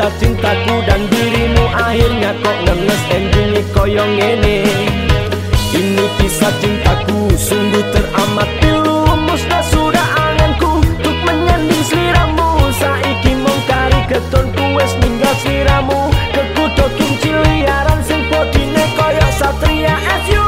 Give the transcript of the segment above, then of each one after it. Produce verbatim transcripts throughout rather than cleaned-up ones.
cinta-cintaku dan dirimu akhirnya kok ngenes endingnya koyong ngene. Ini kisah cintaku sungguh teramat pilu, musnah sudah anganku untuk menyanding sliramu. Saiki mung kari ketonku wes ninggal sliramu, kekutokin ciliaran sing podine koyo satria as you.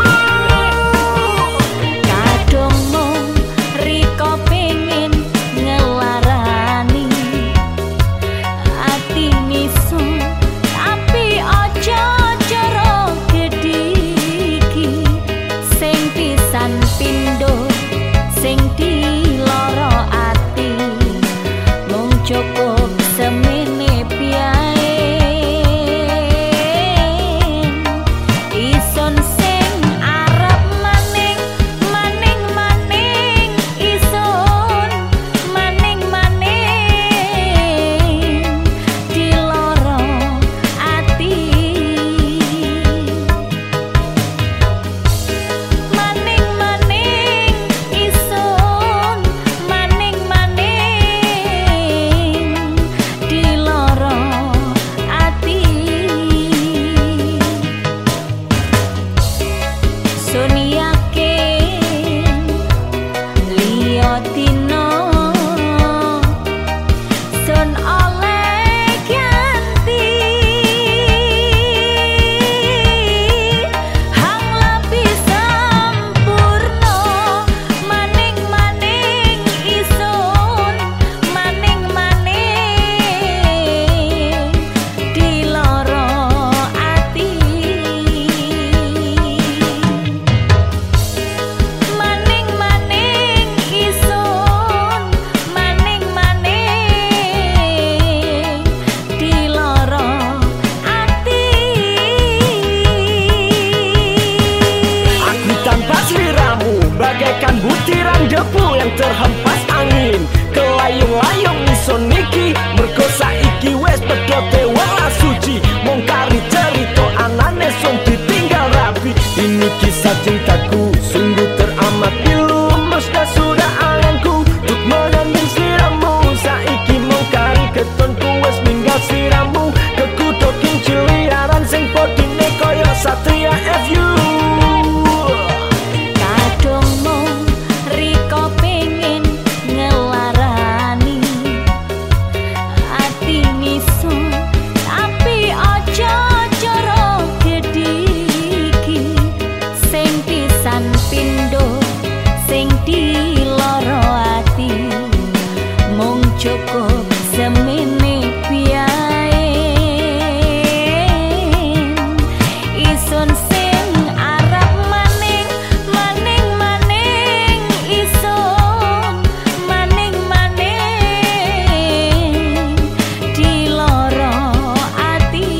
Cukup semene piae ison sing arep maning maning maning ison maning maning di loro ati maning maning ison maning maning bagaikan butiran debu yang terhempas angin, kelayung-layung ison niki mergo saiki wes pedote wala suci, mongkari cerita anane son ditinggal rapi. Ini kisah cintaku sungguh teramat pilu, musnah sudah anganku untuk menanding sliramu. Saiki mongkari ketonku wes ninggal sliramu, kekutokin ciliaran sing podine koyo satria as you. Cukup semene piae ison sing arep maning maning maning ison maning maning di loro ati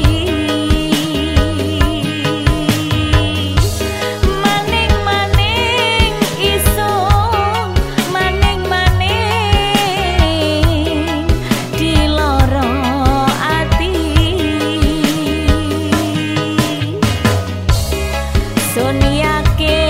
maning maning ison maning maning di loro ati Sonia ke